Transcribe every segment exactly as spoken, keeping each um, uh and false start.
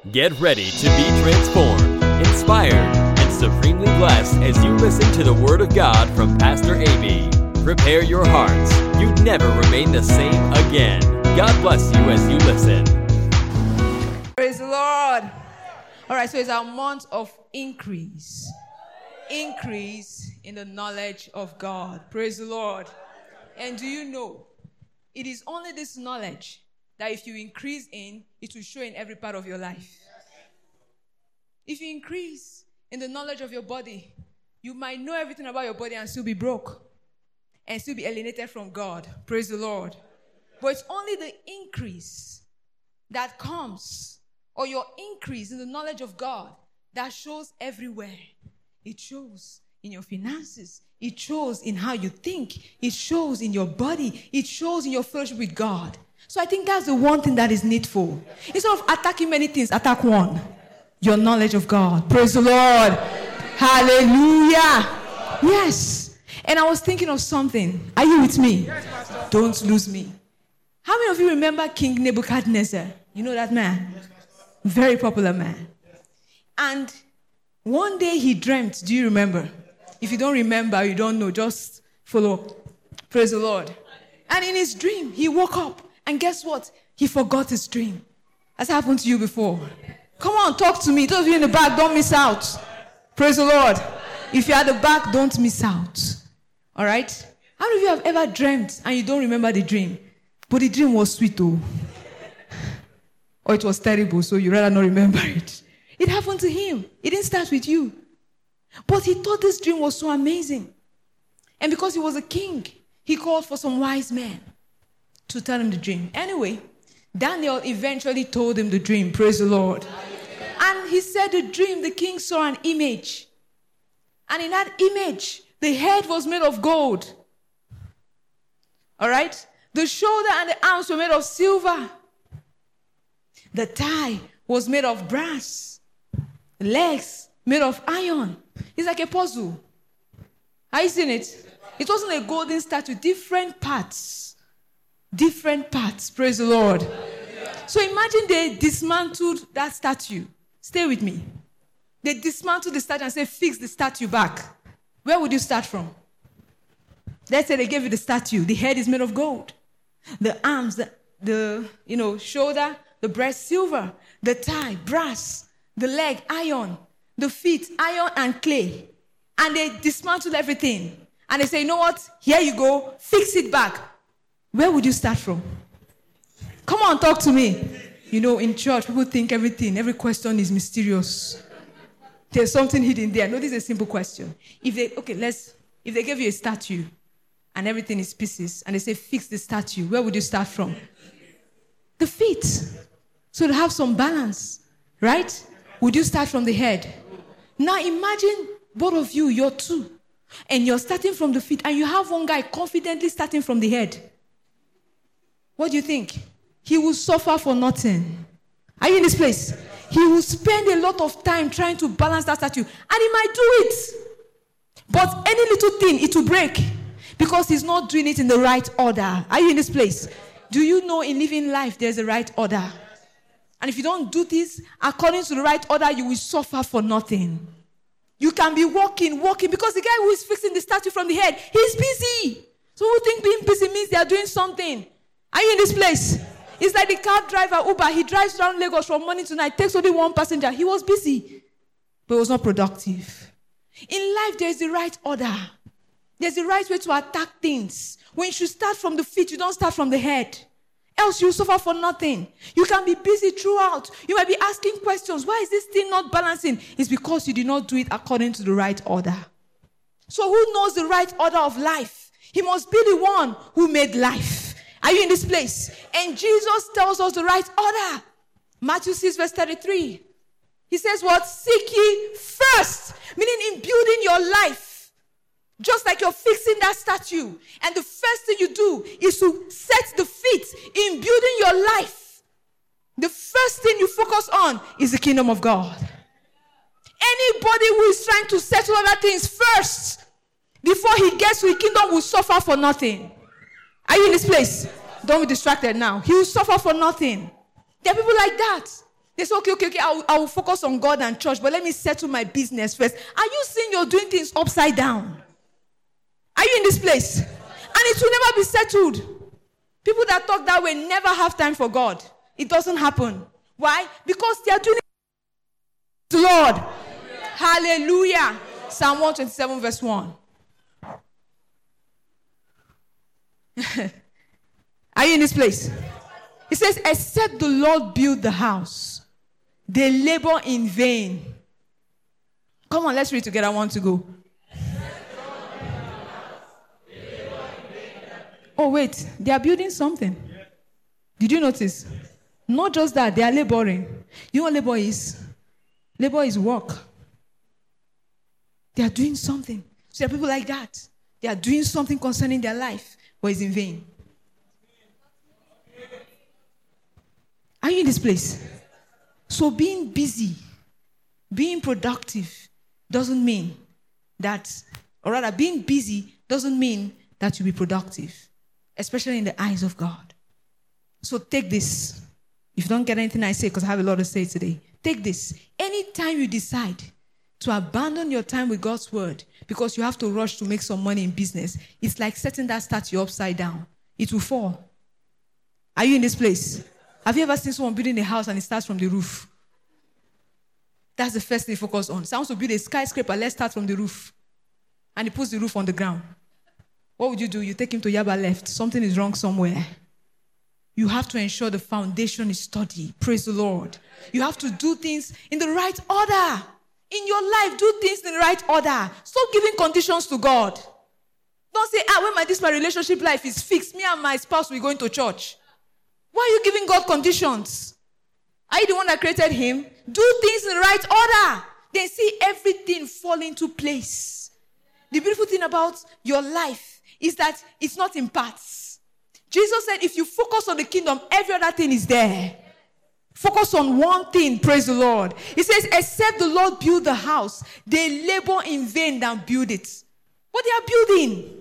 Get ready to be transformed, inspired, and supremely blessed as you listen to the Word of God from Pastor A B. Prepare your hearts. You'd never remain the same again. God bless you as you listen. Praise the Lord. All right, so it's our month of increase. Increase in the knowledge of God. Praise the Lord. And do you know, it is only this knowledge that if you increase in, it will show in every part of your life. If you increase in the knowledge of your body, you might know everything about your body and still be broke and still be alienated from God. Praise the Lord. But it's only the increase that comes, or your increase in the knowledge of God, that shows everywhere. It shows in your finances. It shows in how you think. It shows in your body. It shows in your fellowship with God. So I think that's the one thing that is needful. Instead of attacking many things, attack one. Your knowledge of God. Praise the Lord. Hallelujah. Yes. And I was thinking of something. Are you with me? Don't lose me. How many of you remember King Nebuchadnezzar? You know that man? Very popular man. And one day he dreamt. Do you remember? If you don't remember, you don't know, just follow. Praise the Lord. And in his dream, he woke up. And guess what? He forgot his dream. Has happened to you before? Come on, talk to me. Those of you in the back, don't miss out. Praise the Lord. If you're at the back, don't miss out. All right? How many of you have ever dreamt and you don't remember the dream? But the dream was sweet, oh. Or it was terrible, so you rather not remember it. It happened to him. It didn't start with you. But he thought this dream was so amazing. And because he was a king, he called for some wise men to tell him the dream. Anyway, Daniel eventually told him the dream. Praise the Lord. And he said the dream, the king saw an image. And in that image, the head was made of gold. All right? The shoulder and the arms were made of silver. The thigh was made of brass. The legs made of iron. It's like a puzzle. Have you seen it? It wasn't a golden statue. Different parts. Different parts. Praise the Lord. Yeah. So imagine they dismantled that statue. Stay with me. They dismantled the statue and say, fix the statue back. Where would you start from? Let's say they gave you the statue. The head is made of gold. The arms, the, the you know, shoulder, the breast, silver. The thigh, brass. The leg, iron. The feet, iron and clay. And they dismantled everything. And they say, you know what? Here you go. Fix it back. Where would you start from? Come on, talk to me. You know, in church, people think everything, every question is mysterious. There's something hidden there. No, this is a simple question. If they, okay, let's, if they gave you a statue and everything is pieces and they say, fix the statue, where would you start from? The feet. So to have some balance, right? Would you start from the head? Now imagine both of you, you're two, and you're starting from the feet, and you have one guy confidently starting from the head. What do you think? He will suffer for nothing. Are you in this place? He will spend a lot of time trying to balance that statue, and he might do it. But any little thing, it will break because he's not doing it in the right order. Are you in this place? Do you know in living life there's a right order? And if you don't do this according to the right order, you will suffer for nothing. You can be walking, walking, because the guy who is fixing the statue from the head, he's busy. So who think being busy means they are doing something? Are you in this place? It's like the car driver, Uber. He drives around Lagos from morning to night, takes only one passenger. He was busy, but it was not productive. In life, there is the right order. There's the right way to attack things. When you should start from the feet, you don't start from the head. Else you suffer for nothing. You can be busy throughout. You might be asking questions. Why is this thing not balancing? It's because you did not do it according to the right order. So who knows the right order of life? He must be the one who made life. Are you in this place? And Jesus tells us the right order. Matthew six verse thirty-three. He says what? Seek ye first. Meaning in building your life. Just like you're fixing that statue. And the first thing you do is to set the feet in building your life. The first thing you focus on is the kingdom of God. Anybody who is trying to settle other things first, before he gets to the kingdom, will suffer for nothing. Are you in this place? Don't be distracted now. He will suffer for nothing. There are people like that. They say, okay, okay, okay, I will, I will focus on God and church, but let me settle my business first. Are you seeing you're doing things upside down? Are you in this place? And it will never be settled. People that talk that way never have time for God. It doesn't happen. Why? Because they are doing it to the Lord. Hallelujah. Hallelujah. Psalm one twenty-seven verse one. Are you in this place? It says, except the Lord build the house, they labor in vain. Come on, let's read together. I want to go. Oh, wait. They are building something. Did you notice? Not just that, they are laboring. You know what labor is? Labor is work. They are doing something. So there are people like that. They are doing something concerning their life, but it's in vain. Are you in this place? So being busy, being productive doesn't mean that, or rather being busy doesn't mean that you'll be productive, especially in the eyes of God. So take this. If you don't get anything I say, because I have a lot to say today, take this. Anytime you decide to abandon your time with God's word because you have to rush to make some money in business, it's like setting that statue upside down. It will fall. Are you in this place? Have you ever seen someone building a house and it starts from the roof? That's the first thing they focus on. Someone wants to build a skyscraper, let's start from the roof. And he puts the roof on the ground. What would you do? You take him to Yaba left. Something is wrong somewhere. You have to ensure the foundation is sturdy. Praise the Lord. You have to do things in the right order. In your life, do things in the right order. Stop giving conditions to God. Don't say, ah, when my, this my relationship life is fixed, me and my spouse will go into church. Why are you giving God conditions? Are you the one that created him? Do things in the right order. Then see everything fall into place. The beautiful thing about your life is that it's not in parts. Jesus said, if you focus on the kingdom, every other thing is there. Focus on one thing, praise the Lord. He says, except the Lord build the house, they labor in vain that build it. But they are building.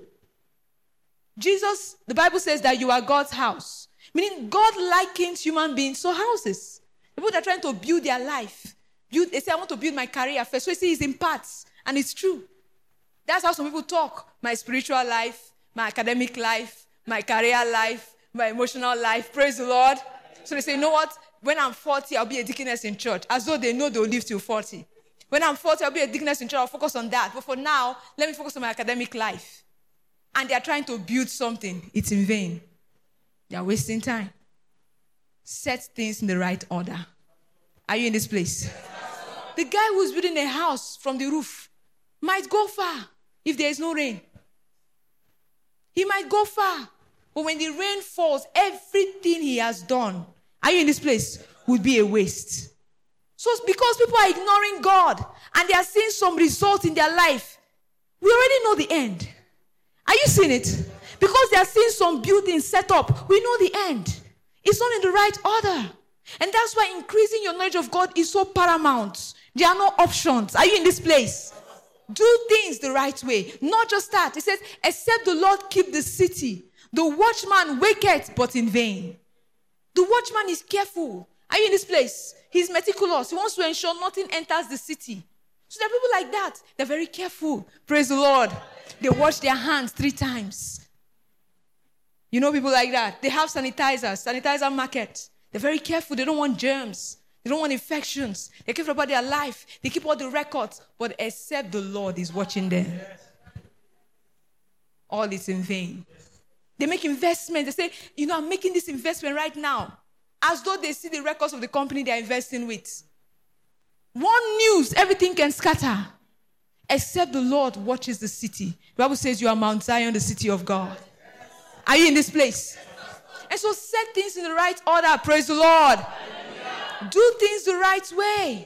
Jesus, the Bible says that you are God's house. Meaning God likens human beings to houses. People that are trying to build their life. Build, they say, I want to build my career first. So you see, it's in parts. And it's true. That's how some people talk. My spiritual life, my academic life, my career life, my emotional life. Praise the Lord. So they say, you know what? When I'm forty, I'll be a deaconess in church. As though they know they'll live till forty. When I'm forty, I'll be a deaconess in church. I'll focus on that. But for now, let me focus on my academic life. And they are trying to build something. It's in vain. They are wasting time. Set things in the right order. Are you in this place? The guy who's building a house from the roof might go far if there is no rain. He might go far. But when the rain falls, everything he has done, are you in this place, would be a waste. So it's because people are ignoring God and they are seeing some result in their life. We already know the end. Are you seeing it? Because they are seeing some buildings set up, we know the end. It's not in the right order. And that's why increasing your knowledge of God is so paramount. There are no options. Are you in this place? Do things the right way. Not just that. It says, except the Lord keep the city, the watchman waketh, but in vain. The watchman is careful. Are you in this place? He's meticulous. He wants to ensure nothing enters the city. So there are people like that. They're very careful. Praise the Lord. They wash their hands three times. You know people like that. They have sanitizers, sanitizer market. They're very careful. They don't want germs. They don't want infections. They care about their life. They keep all the records. But except the Lord is watching them. All is in vain. They make investments. They say, you know, I'm making this investment right now. As though they see the records of the company they're investing with. One news, everything can scatter. Except the Lord watches the city. The Bible says you are Mount Zion, the city of God. Are you in this place? And so set things in the right order. Praise the Lord. Hallelujah. Do things the right way.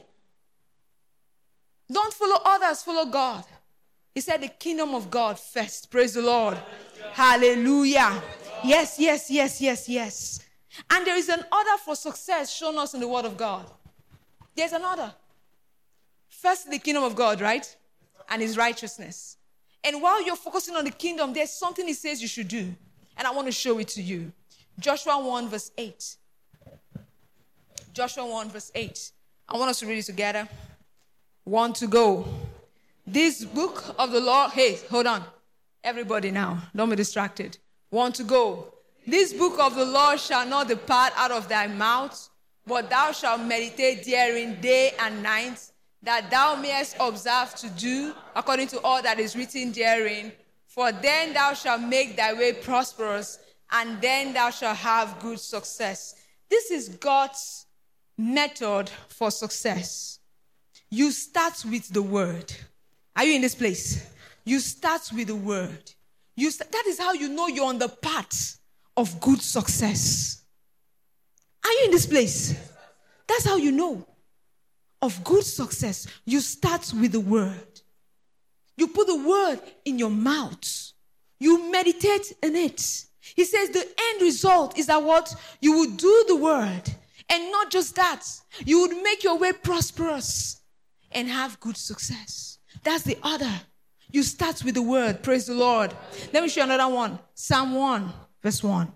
Don't follow others, follow God. He said the kingdom of God first. Praise the Lord. Hallelujah. Hallelujah. Yes, yes, yes, yes, yes. And there is an order for success shown us in the word of God. There's an order. First, the kingdom of God, right? And his righteousness. And while you're focusing on the kingdom, there's something he says you should do. And I want to show it to you. Joshua one verse eight. Joshua one, verse eight. I want us to read it together. One to go. This book of the law, hey, hold on. Everybody now, don't be distracted. One to go. This book of the law shall not depart out of thy mouth, but thou shalt meditate therein day and night, that thou mayest observe to do according to all that is written therein. For then thou shalt make thy way prosperous, and then thou shalt have good success. This is God's method for success. You start with the word. Are you in this place? You start with the word. You st- that is how you know you're on the path of good success. Are you in this place? That's how you know of good success. You start with the word. You put the word in your mouth. You meditate in it. He says the end result is that what? You would do the word. And not just that. You would make your way prosperous and have good success. That's the order. You start with the word. Praise the Lord. Let me show you another one. Psalm one, verse one.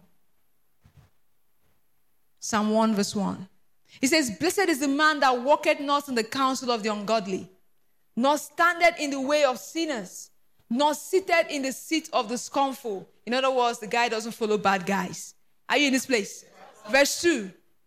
Psalm one, verse one. It says, blessed is the man that walketh not in the counsel of the ungodly, nor standeth in the way of sinners, nor sitteth in the seat of the scornful. In other words, the guy doesn't follow bad guys. Are you in this place? Verse two.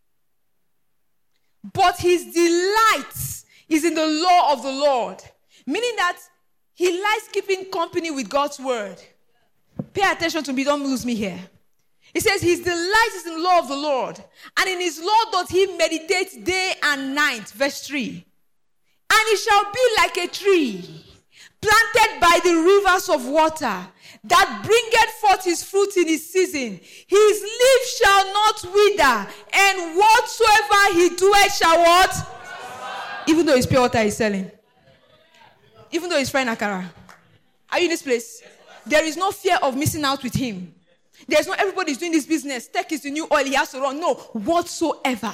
But his delight is in the law of the Lord. Meaning that he likes keeping company with God's word. Pay attention to me, don't lose me here. He says his delight is in the law of the Lord, and in his law doth he meditate day and night. Verse three. And he shall be like a tree planted by the rivers of water, that bringeth forth his fruit in his season. His leaf shall not wither, and whatsoever he doeth shall what? Even though it's pure water he's selling. Even though he's frying akara. Are you in this place? There is no fear of missing out with him. There's not everybody's doing this business. Tech is the new oil, he has to run. No, whatsoever.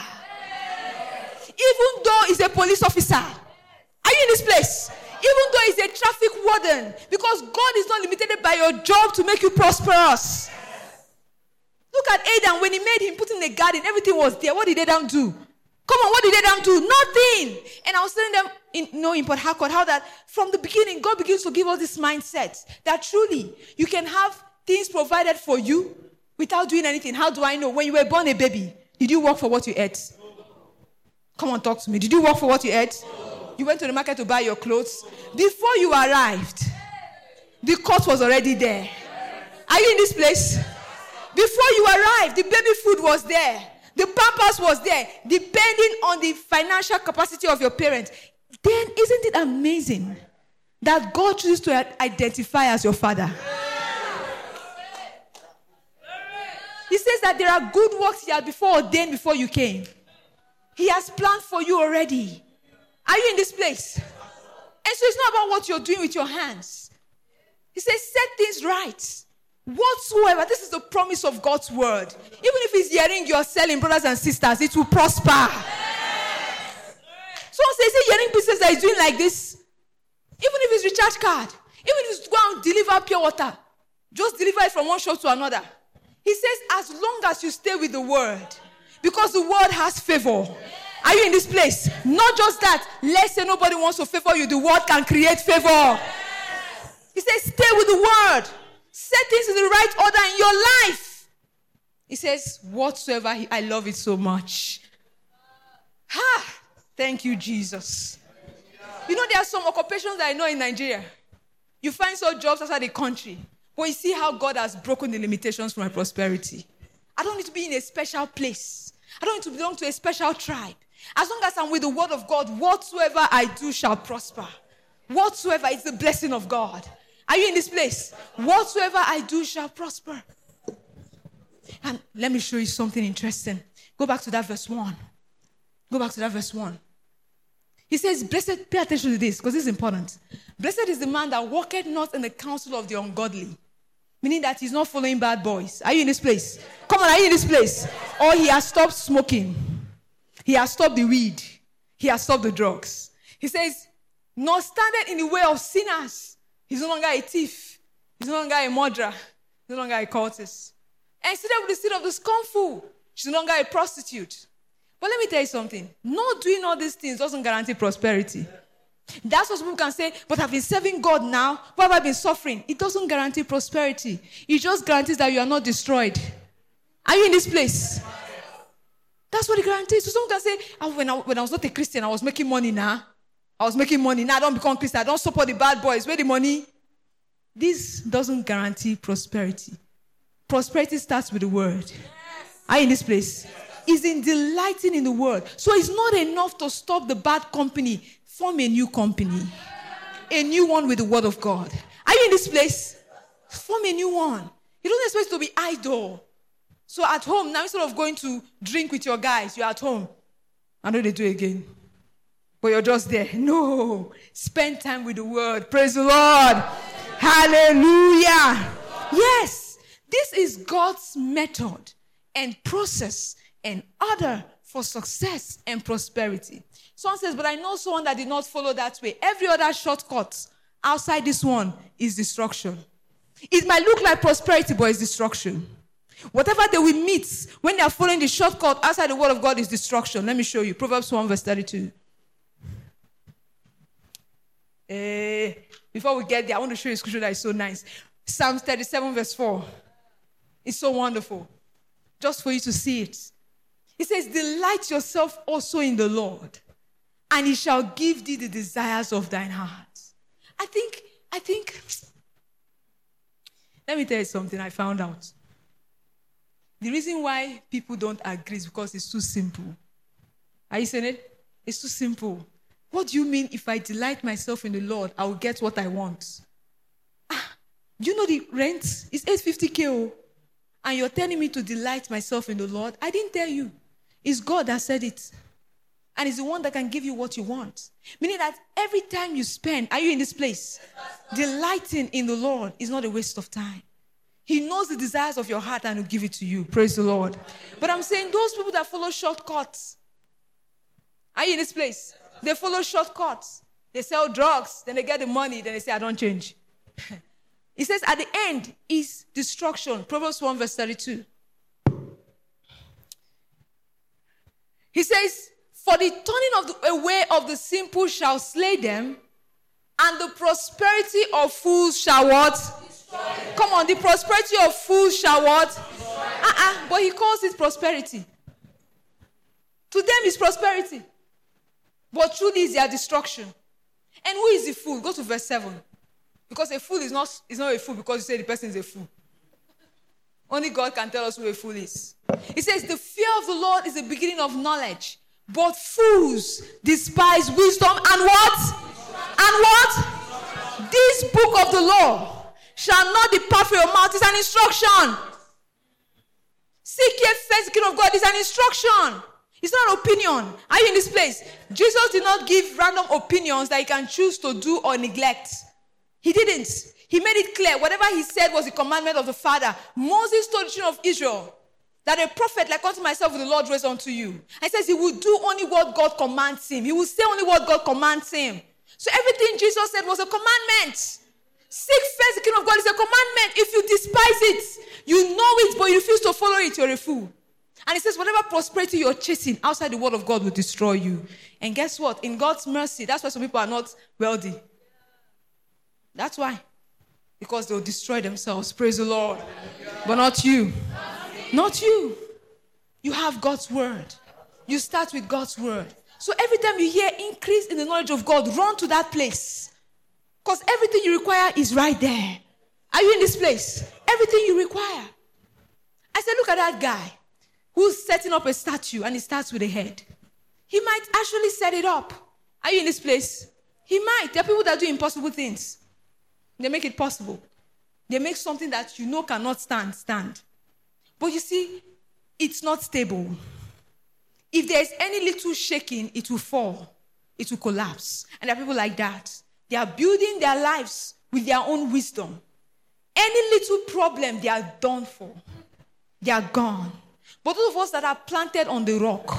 Even though he's a police officer. Are you in this place? Even though he's a traffic warden. Because God is not limited by your job to make you prosperous. Look at Adam. When he made him, put him in the garden, everything was there. What did Adam do? Come on, what did Adam do? Nothing. And I was telling them, in, no, in Port Harcourt, how that from the beginning, God begins to give us this mindset that truly you can have things provided for you without doing anything. How do I know? When you were born a baby, did you work for what you ate? Come on, talk to me. Did you work for what you ate? You went to the market to buy your clothes. Before you arrived, the coat was already there. Are you in this place? Before you arrived, the baby food was there. The pampers was there. Depending on the financial capacity of your parents. Then isn't it amazing that God chooses to identify as your father? He says that there are good works he had before ordained before you came. He has planned for you already. Are you in this place? And so it's not about what you're doing with your hands. He says, set things right. Whatsoever. This is the promise of God's word. Even if it's earring you're selling, brothers and sisters, it will prosper. Someone says, is it earring business that is doing like this? Even if it's recharge card. Even if it's go and deliver pure water. Just deliver it from one shop to another. He says, as long as you stay with the word, because the word has favor. Are you in this place? Not just that. Let's say nobody wants to favor you. The word can create favor. He says, stay with the word. Set things in the right order in your life. He says, whatsoever, he, I love it so much. Ha! Thank you, Jesus. You know, there are some occupations that I know in Nigeria. You find some jobs outside the country. But you see how God has broken the limitations for my prosperity. I don't need to be in a special place. I don't need to belong to a special tribe. As long as I'm with the word of God, whatsoever I do shall prosper. Whatsoever is the blessing of God. Are you in this place? Whatsoever I do shall prosper. And let me show you something interesting. Go back to that verse one. Go back to that verse one. He says, blessed, pay attention to this, because this is important. Blessed is the man that walketh not in the counsel of the ungodly. Meaning that he's not following bad boys. Are you in this place? Come on, are you in this place? Or he has stopped smoking. He has stopped the weed. He has stopped the drugs. He says, nor standeth in the way of sinners. He's no longer a thief. He's no longer a murderer. He's no longer a cultist. And seated with the seat of the scornful. She's no longer a prostitute. But let me tell you something. Not doing all these things doesn't guarantee prosperity. That's what people can say, but I've been serving God now. Why have I been suffering? It doesn't guarantee prosperity. It just guarantees that you are not destroyed. Are you in this place? That's what it guarantees. So someone can say, oh, when, I, when I was not a Christian, I was making money now. I was making money. Now I don't become Christian. I don't support the bad boys. Where the money? This doesn't guarantee prosperity. Prosperity starts with the word. Yes. Are you in this place? Yes. It's in delighting in the word. So it's not enough to stop the bad company. Form a new company. A new one with the word of God. Are you in this place? Form a new one. You don't expect to be idle. So at home, now instead of going to drink with your guys, you're at home. I know they do it again. But you're just there. No. Spend time with the word. Praise the Lord. Hallelujah. Yes. This is God's method and process and order for success and prosperity. Someone says, but I know someone that did not follow that way. Every other shortcut outside this one is destruction. It might look like prosperity, but it's destruction. Whatever they will meet when they are following the shortcut outside the word of God is destruction. Let me show you. Proverbs one verse thirty-two. Uh, before we get there, I want to show you a scripture that is so nice. Psalms thirty-seven verse four. It's so wonderful. Just for you to see it. It says, delight yourself also in the Lord, and he shall give thee the desires of thine heart. I think, I think, let me tell you something I found out. The reason why people don't agree is because it's too simple. Are you saying it? It's too simple. What do you mean if I delight myself in the Lord, I will get what I want? Ah, do you know the rent? It's eight hundred fifty thousand. And you're telling me to delight myself in the Lord? I didn't tell you. It's God that said it. And it's the one that can give you what you want. Meaning that every time you spend, are you in this place? Delighting in the Lord is not a waste of time. He knows the desires of your heart and will give it to you. Praise the Lord. But I'm saying those people that follow shortcuts, are you in this place? They follow shortcuts. They sell drugs, then they get the money, then they say, I don't change. It says at the end is destruction. Proverbs one verse thirty-two. He says, for the turning of the away of the simple shall slay them, and the prosperity of fools shall what? Come on, the prosperity of fools shall what? Uh-uh, but he calls it prosperity. To them it's prosperity. But truly is their destruction. And who is the fool? Go to verse seven. Because a fool is not, is not a fool because you say the person is a fool. Only God can tell us who a fool is. He says, the fear of the Lord is the beginning of knowledge. But fools despise wisdom and what? And what? This book of the law shall not depart from your mouth. It's an instruction. Seek ye first the kingdom of God. It's an instruction. It's not an opinion. Are you in this place? Jesus did not give random opinions that you can choose to do or neglect. He didn't. He made it clear. Whatever he said was the commandment of the Father. Moses told the children of Israel that a prophet like unto myself will the Lord raise unto you. And he says he will do only what God commands him. He will say only what God commands him. So everything Jesus said was a commandment. Seek first the kingdom of God is a commandment. If you despise it, you know it, but you refuse to follow it, you're a fool. And it says whatever prosperity you're chasing outside the word of God will destroy you. And guess what? In God's mercy, that's why some people are not wealthy. That's why. Because they'll destroy themselves. Praise the Lord. But not you. Not you. You have God's word. You start with God's word. So every time you hear increase in the knowledge of God, run to that place. Because everything you require is right there. Are you in this place? Everything you require. I said, look at that guy who's setting up a statue and it starts with a head. He might actually set it up. Are you in this place? He might. There are people that do impossible things. They make it possible. They make something that you know cannot stand, stand. But you see, it's not stable. If there's any little shaking, it will fall. It will collapse. And there are people like that. They are building their lives with their own wisdom. Any little problem, they are done for. They are gone. But those of us that are planted on the rock,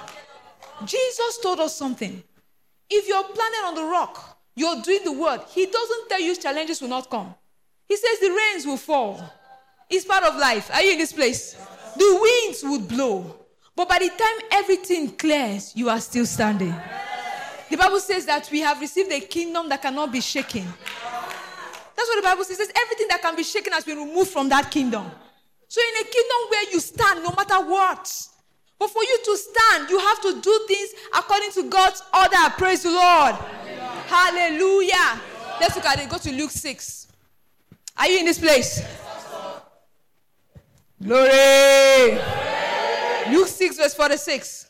Jesus told us something. If you're planted on the rock, you're doing the word. He doesn't tell you challenges will not come. He says the rains will fall. It's part of life. Are you in this place? The winds would blow. But by the time everything clears, you are still standing. The Bible says that we have received a kingdom that cannot be shaken. That's what the Bible says. It says everything that can be shaken has been removed from that kingdom. So in a kingdom where you stand no matter what, but for you to stand, you have to do things according to God's order. Praise the Lord. Hallelujah. Hallelujah. Let's look at it. Go to Luke six. Are you in this place? Glory. Luke six verse forty-six.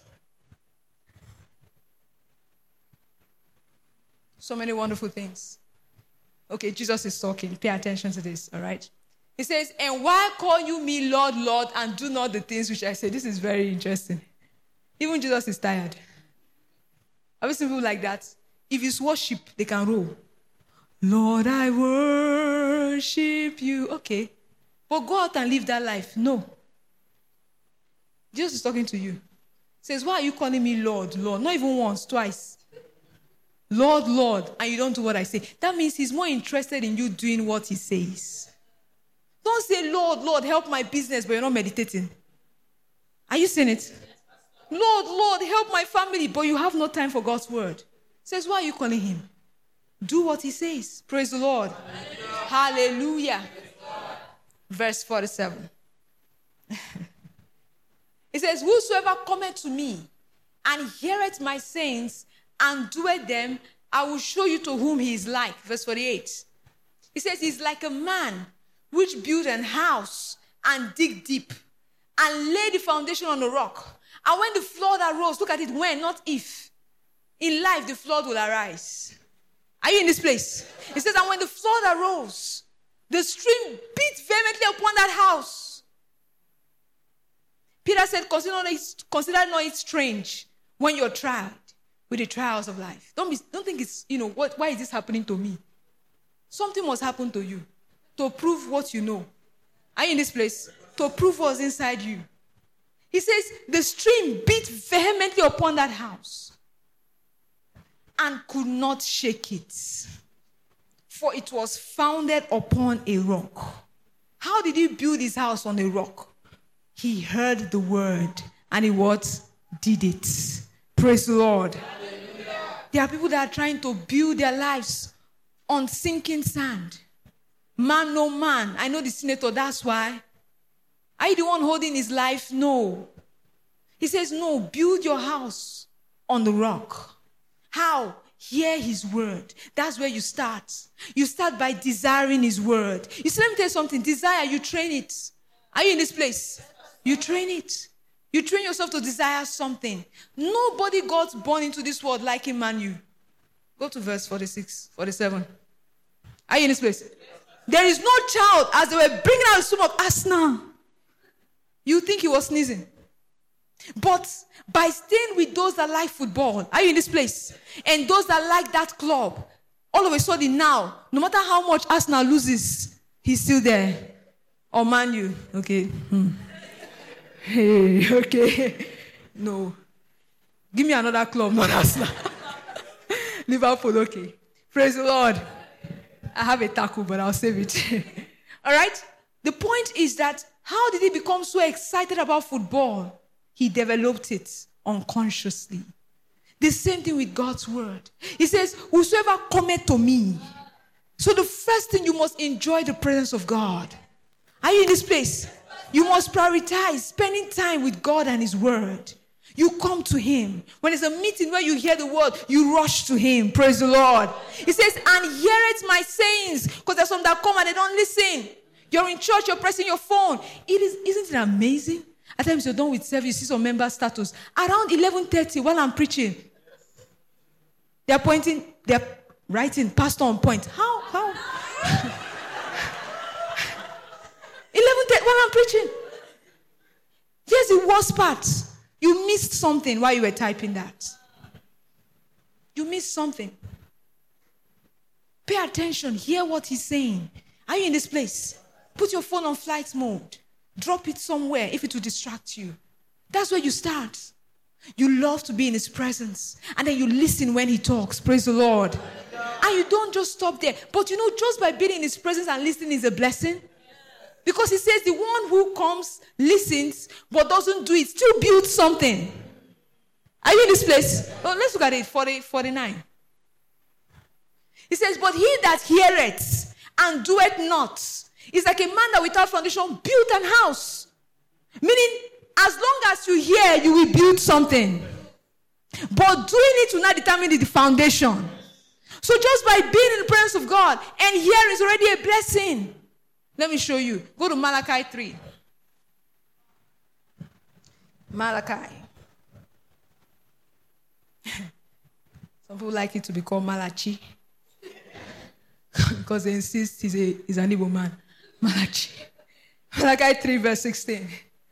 So many wonderful things. Okay, Jesus is talking. Pay attention to this, all right? He says, and why call you me Lord, Lord, and do not the things which I say? This is very interesting. Even Jesus is tired. Have you seen people like that? If it's worship, they can roll. Lord, I worship you. Okay. But go out and live that life. No. Jesus is talking to you. He says, why are you calling me Lord, Lord? Not even once, twice. Lord, Lord, and you don't do what I say. That means he's more interested in you doing what he says. Don't say, Lord, Lord, help my business, but you're not meditating. Are you seeing it? Lord, Lord, help my family, but you have no time for God's word. He says, why are you calling him? Do what he says. Praise the Lord. Hallelujah. Hallelujah. Verse forty-seven. It says, whosoever cometh to me and heareth my sayings and doeth them, I will show you to whom he is like. Verse forty-eight. It says, he's like a man which built an house and dig deep and lay the foundation on the rock. And when the flood arose, look at it, when, not if. In life, the flood will arise. Are you in this place? It says, and when the flood arose, the stream beat vehemently upon that house. Peter said, consider not, it, consider not it strange when you're tried with the trials of life. Don't, be, don't think it's, you know, what, why is this happening to me? Something must happen to you to prove what you know. Are you in this place? To prove what's inside you. He says, the stream beat vehemently upon that house and could not shake it, for it was founded upon a rock. How did he build his house on a rock? He heard the word and he what? Did it. Praise the Lord. Hallelujah. There are people that are trying to build their lives on sinking sand. Man, no man. I know the senator, that's why. Are you the one holding his life? No. He says, no, build your house on the rock. How? Hear his word. That's where you start. You start by desiring his word. You see, let me tell you something. Desire, you train it. Are you in this place? You train it. You train yourself to desire something. Nobody got born into this world like Emmanuel. Go to verse forty-six, forty-seven. Are you in this place? There is no child, as they were bringing out the stone of Asna. You think he was sneezing. But by staying with those that like football, are you in this place? And those that like that club, all of a sudden now, no matter how much Arsenal loses, he's still there. Or Man U, okay. Hmm. Hey, okay. No. Give me another club, not Arsenal. Liverpool, okay. Praise the Lord. I have a tackle, but I'll save it. All right? The point is that how did he become so excited about football? He developed it unconsciously. The same thing with God's word. He says, whosoever cometh to me. So the first thing, you must enjoy the presence of God. Are you in this place? You must prioritize spending time with God and his word. You come to him. When it's a meeting where you hear the word, you rush to him. Praise the Lord. He says, and heareth my sayings. Because there's some that come and they don't listen. You're in church, you're pressing your phone. It is, isn't it amazing? At times you're done with service, you see some member status. Around eleven thirty, while I'm preaching, they're pointing, they're writing, pastor on point. How? How? eleven thirty, while I'm preaching. Here's the worst part. You missed something while you were typing that. You missed something. Pay attention. Hear what he's saying. Are you in this place? Put your phone on flight mode. Drop it somewhere if it will distract you. That's where you start. You love to be in his presence. And then you listen when he talks. Praise the Lord. And you don't just stop there. But you know, just by being in his presence and listening is a blessing. Because he says the one who comes, listens, but doesn't do it, still builds something. Are you in this place? Well, let's look at it, forty, forty-nine. He says, but he that heareth and doeth not is like a man that without foundation built an house. Meaning, as long as you hear, you will build something. But doing it will not determine the foundation. So just by being in the presence of God and hearing is already a blessing. Let me show you. Go to Malachi three. Malachi. Some people like it to be called Malachi. Because they insist he's, a, he's an evil man. Malachi. Malachi three verse sixteen.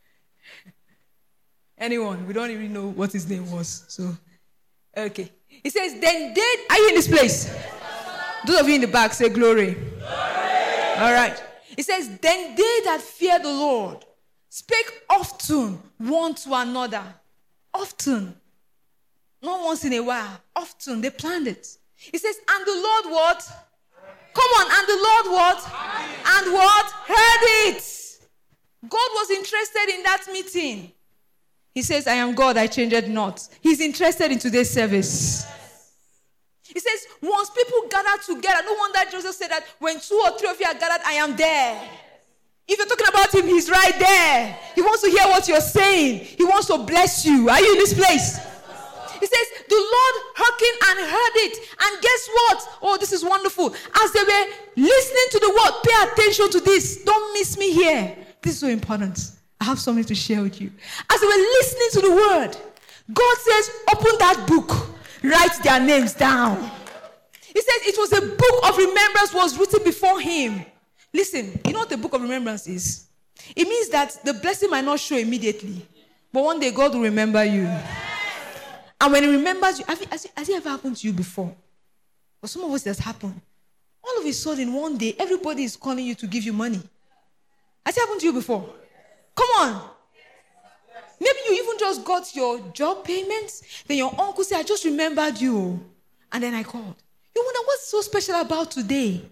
Anyone? We don't even know what his name was. So, okay. It says, then they... Are you in this place? Those of you in the back say glory. Glory. All right. It says, then they that fear the Lord spake often one to another. Often. Not once in a while. Often. They planned it. It says, and the Lord what? Come on. And the Lord what? And what? Heard it. God was interested in that meeting. He says, I am God, I changed not. He's interested in today's service. He says, once people gather together, no wonder Joseph said that when two or three of you are gathered, I am there. If you're talking about him, he's right there. He wants to hear what you're saying. He wants to bless you. Are you in this place? He says, the Lord hearkened and heard it. And guess what? Oh, this is wonderful. As they were listening to the word, pay attention to this. Don't miss me here. This is so important. I have something to share with you. As they were listening to the word, God says, open that book. Write their names down. He says it was a book of remembrance was written before him. Listen, you know what the book of remembrance is? It means that the blessing might not show immediately, but one day God will remember you. And when he remembers you, have it, has, it, has it ever happened to you before? For some of us, that's happened. All of a sudden, one day, everybody is calling you to give you money. Has it happened to you before? Come on. Maybe you even just got your job payments. Then your uncle said, I just remembered you. And then I called. You wonder what's so special about today?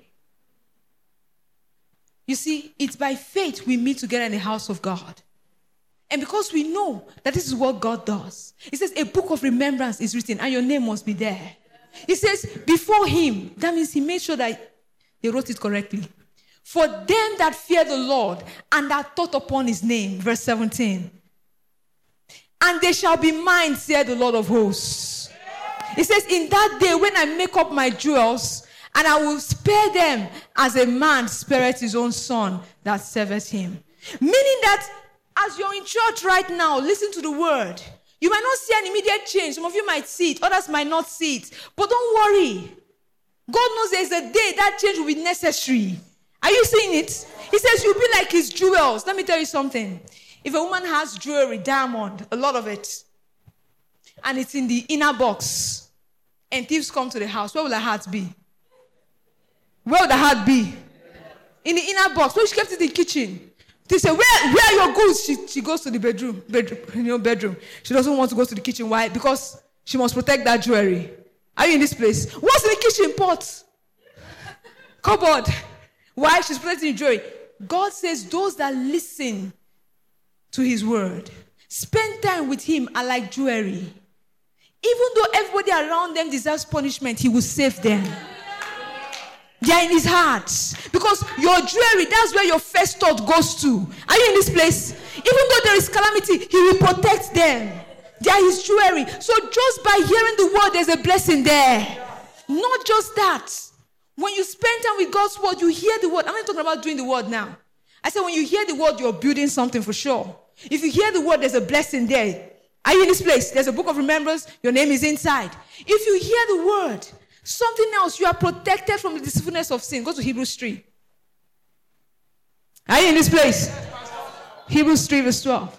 You see, it's by faith we meet together in the house of God. And because we know that this is what God does. He says a book of remembrance is written and your name must be there. He says before him, that means he made sure that they wrote it correctly. For them that fear the Lord and that thought upon his name. Verse seventeen. And they shall be mine, said the Lord of hosts. It says, in that day when I make up my jewels, and I will spare them as a man spareth his own son that serveth him. Meaning that as you're in church right now, listen to the word. You might not see an immediate change. Some of you might see it. Others might not see it. But don't worry. God knows there's a day that change will be necessary. Are you seeing it? He says you'll be like his jewels. Let me tell you something. If a woman has jewelry, diamond, a lot of it, and it's in the inner box, and thieves come to the house, where will her heart be? Where will the heart be? In the inner box. When she kept it in the kitchen. They say, where, where are your goods? She, she goes to the bedroom, bedroom, in your bedroom. She doesn't want to go to the kitchen. Why? Because she must protect that jewelry. Are you in this place? What's in the kitchen pot? Cupboard. Why? She's protecting the jewelry. God says those that listen to his word, spend time with him are like jewelry. Even though everybody around them deserves punishment, he will save them. They are in his heart. Because your jewelry, that's where your first thought goes to. Are you in this place? Even though there is calamity, he will protect them. They are his jewelry. So just by hearing the word, there's a blessing there. Not just that. When you spend time with God's word, you hear the word. I'm not talking about doing the word now. I said when you hear the word, you're building something for sure. If you hear the word, there's a blessing there. Are you in this place? There's a book of remembrance. Your name is inside. If you hear the word, something else, you are protected from the deceitfulness of sin. Go to Hebrews three. Are you in this place? Hebrews three verse twelve.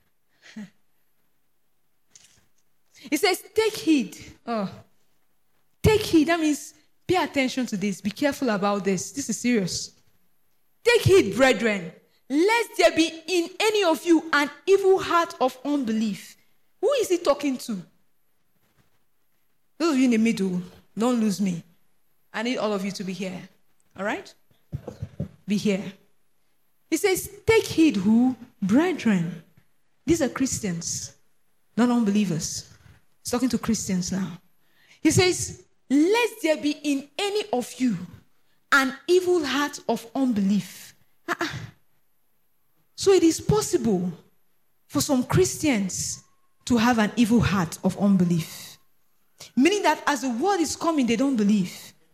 It says, take heed. Oh. Take heed. That means pay attention to this. Be careful about this. This is serious. Take heed, brethren, lest there be in any of you an evil heart of unbelief. Who is he talking to? Those of you in the middle, don't lose me. I need all of you to be here. All right? Be here. He says, take heed who? Brethren. These are Christians, not unbelievers. He's talking to Christians now. He says, lest there be in any of you an evil heart of unbelief. Uh-uh. So it is possible for some Christians to have an evil heart of unbelief. Meaning that as the word is coming, they don't believe.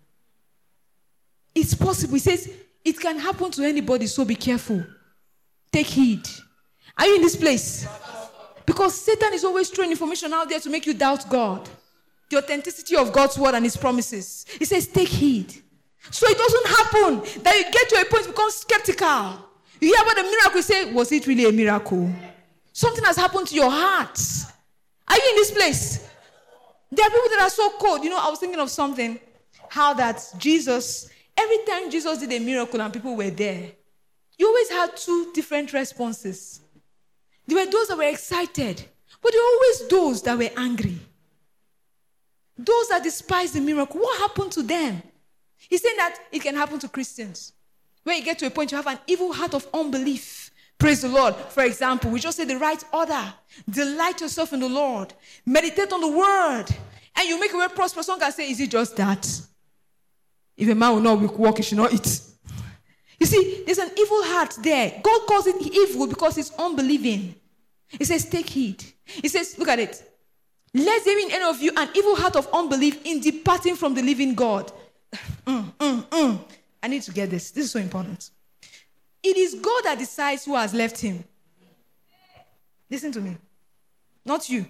It's possible. He says, it can happen to anybody, so be careful. Take heed. Are you in this place? Because Satan is always throwing information out there to make you doubt God. The authenticity of God's word and his promises. He says, take heed. So it doesn't happen that you get to a point, you become skeptical. You hear about the miracle, you say, was it really a miracle? Something has happened to your heart. Are you in this place? There are people that are so cold. You know, I was thinking of something. How that Jesus, every time Jesus did a miracle and people were there, you always had two different responses. There were those that were excited, but there were always those that were angry. Those that despised the miracle, what happened to them? He's saying that it can happen to Christians. When you get to a point, you have an evil heart of unbelief. Praise the Lord. For example, we just say the right order. Delight yourself in the Lord. Meditate on the word. And you make a way prosperous. Someone can say, is it just that? If a man will not walk, he should not eat. You see, there's an evil heart there. God calls it evil because it's unbelieving. He says, take heed. He says, look at it. Let there be in any of you an evil heart of unbelief in departing from the living God. Mm, mm, mm. I need to get this. This is so important. It is God that decides who has left him. Listen to me. Not you.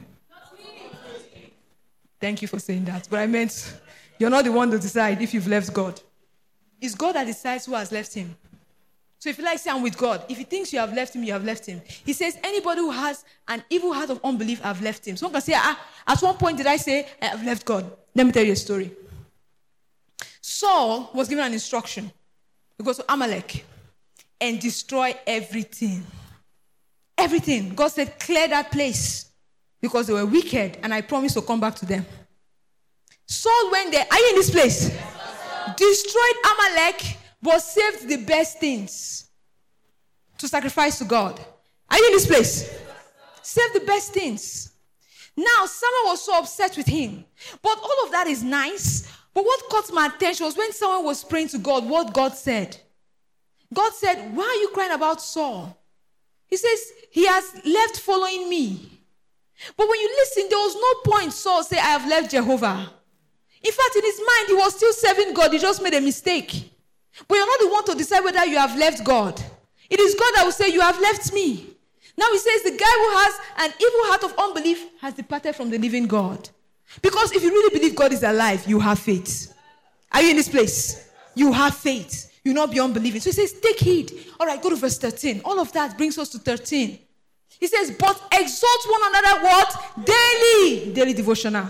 Thank you for saying that. But I meant you're not the one to decide if you've left God. It's God that decides who has left him. So if you like say I'm with God, if he thinks you have left him, you have left him. He says anybody who has an evil heart of unbelief, I've left him. Someone can say, ah, at one point did I say I have left God? Let me tell you a story. Saul was given an instruction to go to Amalek and destroy everything. Everything. God said, clear that place because they were wicked and I promised to come back to them. Saul went there. Are you in this place? Yes, destroyed Amalek, but saved the best things to sacrifice to God. Are you in this place? Yes, saved the best things. Now, someone was so upset with him. But all of that is nice. But what caught my attention was when someone was praying to God, what God said. God said, why are you crying about Saul? He says, he has left following me. But when you listen, there was no point Saul say, I have left Jehovah. In fact, in his mind, he was still serving God. He just made a mistake. But you're not the one to decide whether you have left God. It is God that will say, you have left me. Now he says, the guy who has an evil heart of unbelief has departed from the living God. Because if you really believe God is alive, you have faith. Are you in this place? You have faith. You will not be unbelieving. So he says, take heed. All right, go to verse thirteen. All of that brings us to thirteen. He says, but exhort one another what? Daily. Daily devotional.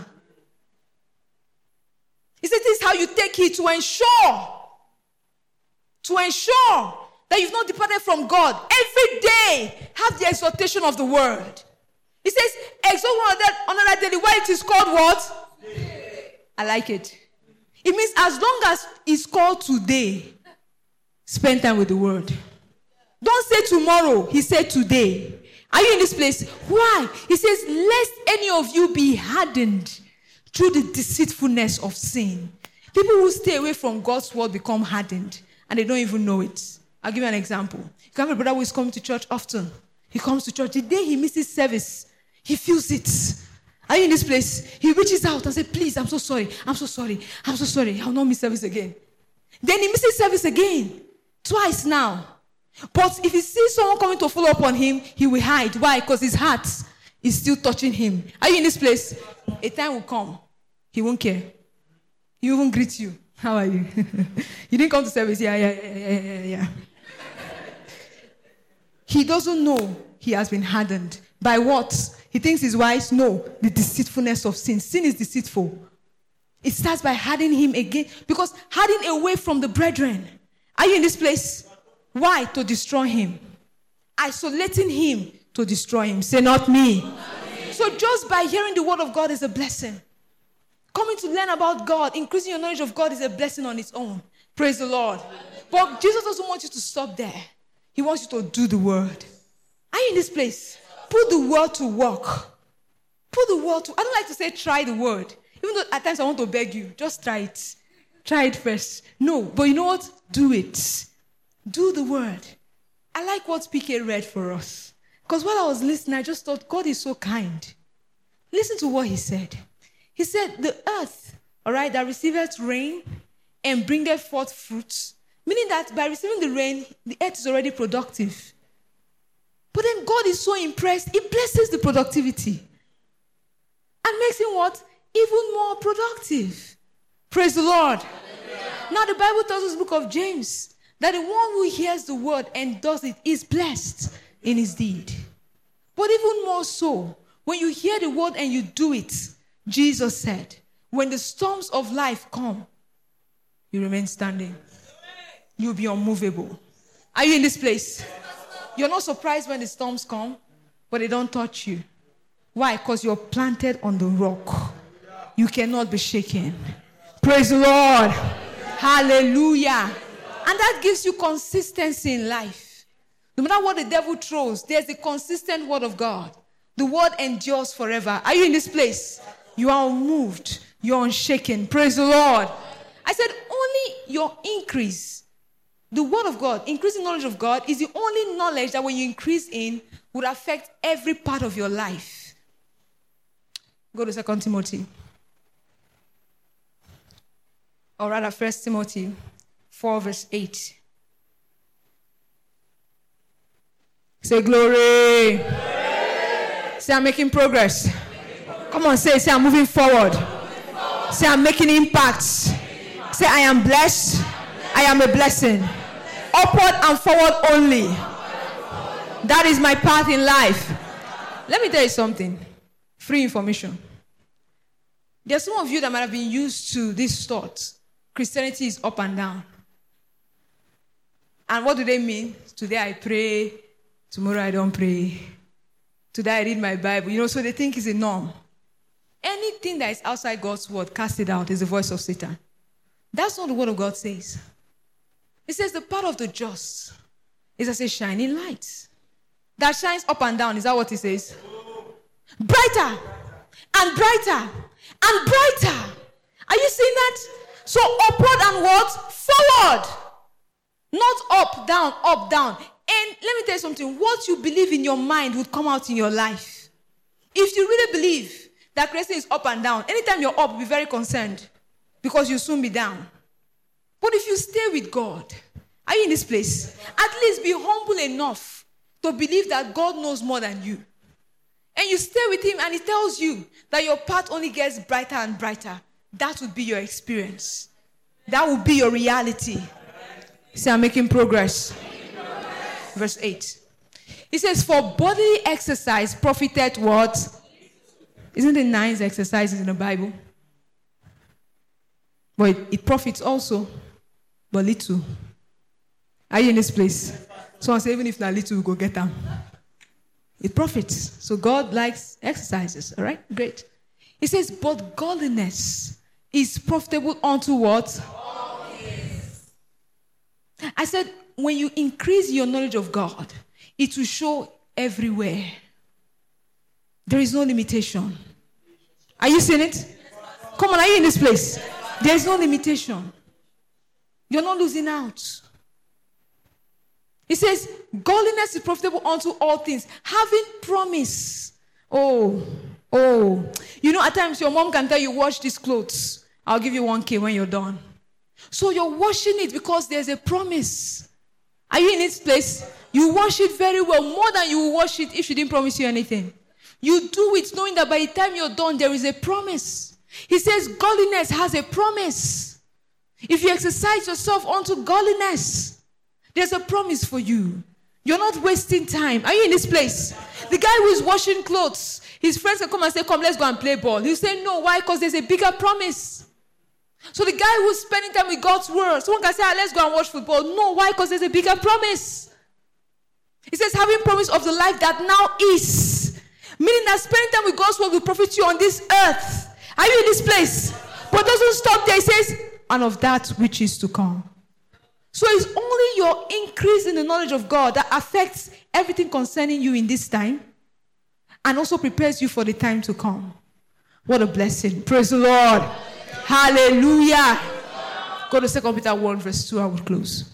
He says, this is how you take heed to ensure. To ensure that you've not departed from God. Every day, have the exhortation of the word. He says, exhort one another, another daily. Why it is called what? Today. I like it. It means as long as it's called today, spend time with the word. Don't say tomorrow. He said today. Are you in this place? Why? He says, lest any of you be hardened through the deceitfulness of sin. People who stay away from God's word become hardened and they don't even know it. I'll give you an example. You can have a brother who is coming to church often. He comes to church. The day he misses service, he feels it. Are you in this place? He reaches out and says, please, I'm so sorry. I'm so sorry. I'm so sorry. I'll not miss service again. Then he misses service again. Twice now. But if he sees someone coming to follow up on him, he will hide. Why? Because his heart is still touching him. Are you in this place? A time will come. He won't care. He won't greet you. How are you? You didn't come to service? Yeah, yeah, yeah, yeah, yeah, yeah. He doesn't know he has been hardened. By what? He thinks he's wise? No. The deceitfulness of sin. Sin is deceitful. It starts by hardening him again. Because hardening away from the brethren. Are you in this place? Why? To destroy him. Isolating him to destroy him. Say, not me. Not me. So just by hearing the word of God is a blessing. Coming to learn about God, increasing your knowledge of God is a blessing on its own. Praise the Lord. But Jesus doesn't want you to stop there. He wants you to do the word. Are you in this place? Put the word to work. Put the word to... I don't like to say try the word. Even though at times I want to beg you, just try it. Try it first. No, but you know what? Do it. Do the word. I like what P K read for us. Because while I was listening, I just thought, God is so kind. Listen to what he said. He said, the earth, all right, that receiveth rain and bringeth forth fruits. Meaning that by receiving the rain, the earth is already productive. But then God is so impressed, he blesses the productivity. And makes him what? Even more productive. Praise the Lord. Hallelujah. Now the Bible tells us in the book of James that the one who hears the word and does it is blessed in his deed. But even more so, when you hear the word and you do it, Jesus said, when the storms of life come, you remain standing. You'll be unmovable. Are you in this place? You're not surprised when the storms come, but they don't touch you. Why? Because you're planted on the rock. You cannot be shaken. Praise the Lord. Hallelujah. And that gives you consistency in life. No matter what the devil throws, there's the consistent word of God. The word endures forever. Are you in this place? You are unmoved. You're unshaken. Praise the Lord. I said only your increase, the word of God, increasing knowledge of God is the only knowledge that when you increase in would affect every part of your life. Go to Second Timothy. Or rather, First Timothy four, verse eight. Say glory. Glory. Say I'm making progress. Come on, say, say I'm moving forward. Moving forward. Say I'm making impacts. Making say I am blessed. I am a blessing. Upward and forward only. That is my path in life. Let me tell you something. Free information. There are some of you that might have been used to this thought. Christianity is up and down. And what do they mean? Today I pray, tomorrow I don't pray. Today I read my Bible. You know, so they think it's a norm. Anything that is outside God's word, cast it out, is the voice of Satan. That's not the word of God says. It says the path of the just is as a shining light that shines up and down. Is that what it says? Brighter and brighter and brighter. Are you seeing that? So upward and what? Forward. Not up, down, up, down. And let me tell you something. What you believe in your mind would come out in your life. If you really believe that Christianity is up and down, anytime you're up, be very concerned because you'll soon be down. But if you stay with God, are you in this place? At least be humble enough to believe that God knows more than you. And you stay with him and he tells you that your path only gets brighter and brighter. That would be your experience. That would be your reality. Say, I'm making progress. Making progress. Verse eight. It says, for bodily exercise profited what? Isn't there nine exercises in the Bible? But it, it profits also, but little. Are you in this place? Someone say, even if not little, we go get them. It profits. So God likes exercises. All right? Great. It says, but godliness is profitable unto what? I said, when you increase your knowledge of God, it will show everywhere. There is no limitation. Are you seeing it? Come on, are you in this place? There is no limitation. You're not losing out. It says, godliness is profitable unto all things, having promise. Oh, oh. You know, at times your mom can tell you, wash these clothes. I'll give you one K when you're done. So you're washing it because there's a promise. Are you in this place? You wash it very well, more than you will wash it if she didn't promise you anything. You do it knowing that by the time you're done, there is a promise. He says godliness has a promise. If you exercise yourself unto godliness, there's a promise for you. You're not wasting time. Are you in this place? The guy who is washing clothes, his friends can come and say, come, let's go and play ball. He'll say, no. Why? Because there's a bigger promise. So the guy who's spending time with God's word, someone can say, ah, let's go and watch football. No, why? Because there's a bigger promise. It says, having promise of the life that now is. Meaning that spending time with God's word will profit you on this earth. Are you in this place? But it doesn't stop there. It says, and of that which is to come. So it's only your increase in the knowledge of God that affects everything concerning you in this time and also prepares you for the time to come. What a blessing. Praise the Lord. Hallelujah. Hallelujah. Go to Second Peter one verse two. I will close.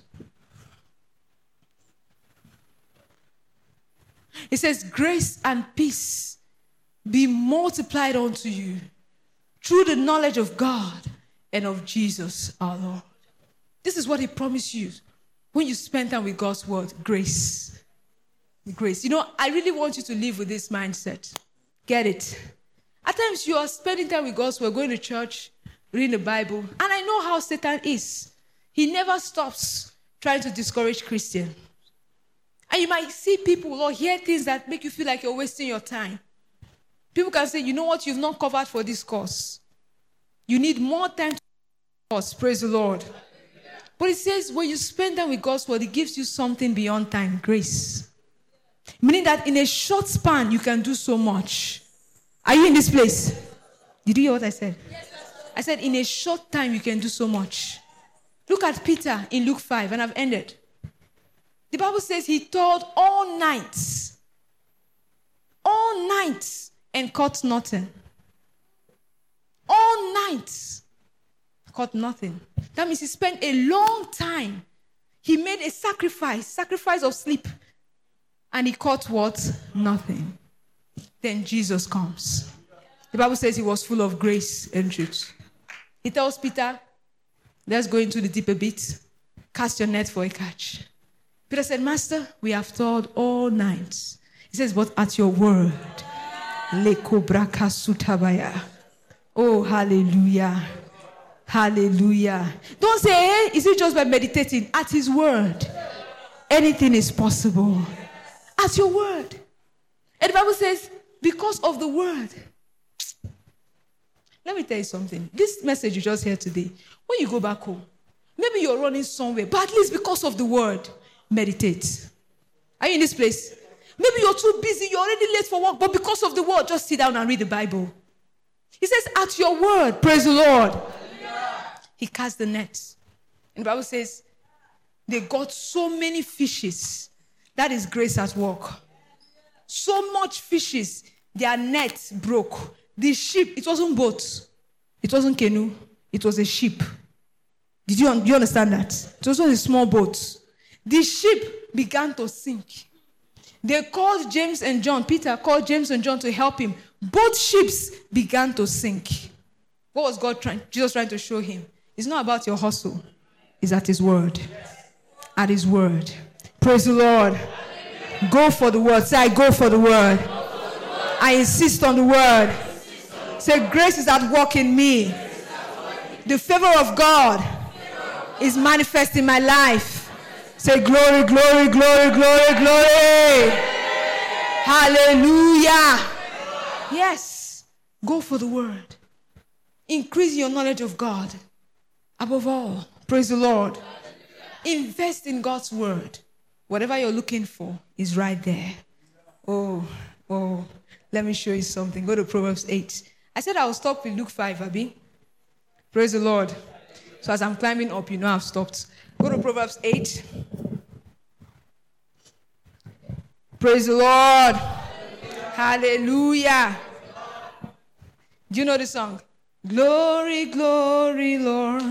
It says, grace and peace be multiplied unto you through the knowledge of God and of Jesus our Lord. This is what he promised you when you spend time with God's word. Grace. Grace. You know, I really want you to live with this mindset. Get it? At times you are spending time with God's word, going to church, reading the Bible. And I know how Satan is. He never stops trying to discourage Christians. And you might see people or hear things that make you feel like you're wasting your time. People can say, you know what, you've not covered for this course. You need more time to course. Praise the Lord. But it says when you spend time with God's word, it gives you something beyond time, grace. Meaning that in a short span, you can do so much. Are you in this place? Did you hear what I said? I said in a short time, you can do so much. Look at Peter in Luke five, and I've ended. The Bible says he toiled all nights. All nights. And caught nothing. All nights. Caught nothing. That means he spent a long time. He made a sacrifice. Sacrifice of sleep. And he caught what? Nothing. Then Jesus comes. The Bible says he was full of grace and truth. He tells Peter, let's go into the deeper bit. Cast your net for a catch. Peter said, Master, we have toiled all night. He says, but at your word, oh, hallelujah. Hallelujah. Don't say, hey, is it just by meditating? At his word, anything is possible. At your word. And the Bible says, because of the word. Let me tell you something. This message you just heard today, when you go back home, maybe you're running somewhere, but at least because of the word, meditate. Are you in this place? Maybe you're too busy, you're already late for work, but because of the word, just sit down and read the Bible. He says, at your word, praise the Lord. Yeah. He cast the net. And the Bible says, they got so many fishes. That is grace at work. So much fishes, their net broke. The ship, it wasn't boat. It wasn't canoe. It was a ship. Did you, do you understand that? It wasn't a small boat. The ship began to sink. They called James and John. Peter called James and John to help him. Both ships began to sink. What was God trying, Jesus trying to show him? It's not about your hustle. It's at his word. At his word. Praise the Lord. Go for the word. Say, I go for the word. I insist on the word. Say, grace is at work in me. The favor of God is manifest in my life. Say, glory, glory, glory, glory, glory. Hallelujah. Yes. Go for the word. Increase your knowledge of God. Above all, praise the Lord. Invest in God's word. Whatever you're looking for is right there. Oh, oh. Let me show you something. Go to Proverbs eight. I said I'll stop with Luke five, Abi. Praise the Lord. So as I'm climbing up, you know I've stopped. Go to Proverbs eight. Praise the Lord. Hallelujah. Do you know the song? Glory, glory, Lord.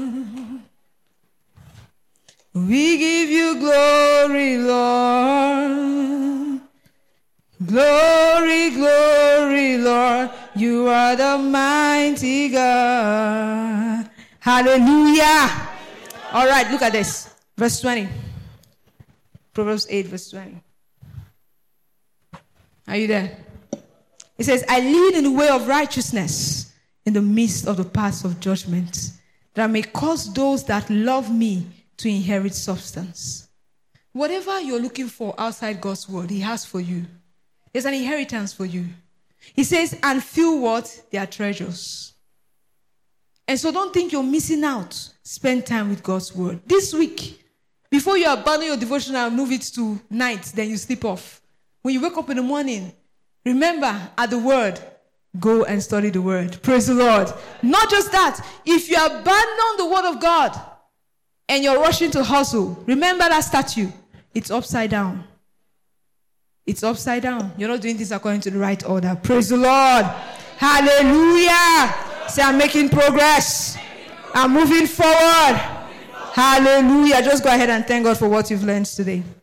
We give you glory, Lord. Glory, glory, Lord. You are the mighty God. Hallelujah. All right, look at this. Verse twenty. Proverbs eight, verse twenty. Are you there? It says, I lead in the way of righteousness in the midst of the paths of judgment, that I may cause those that love me to inherit substance. Whatever you're looking for outside God's word, he has for you. There's an inheritance for you. He says, and fill what? Their treasures. And so don't think you're missing out. Spend time with God's word. This week, before you abandon your devotion and move it to night, then you sleep off. When you wake up in the morning, remember at the word, go and study the word. Praise the Lord. Not just that. If you abandon the word of God and you're rushing to hustle, remember that statue. It's upside down. It's upside down. You're not doing this according to the right order. Praise the Lord. Hallelujah. Say, I'm making progress. I'm moving forward. Hallelujah. Just go ahead and thank God for what you've learned today.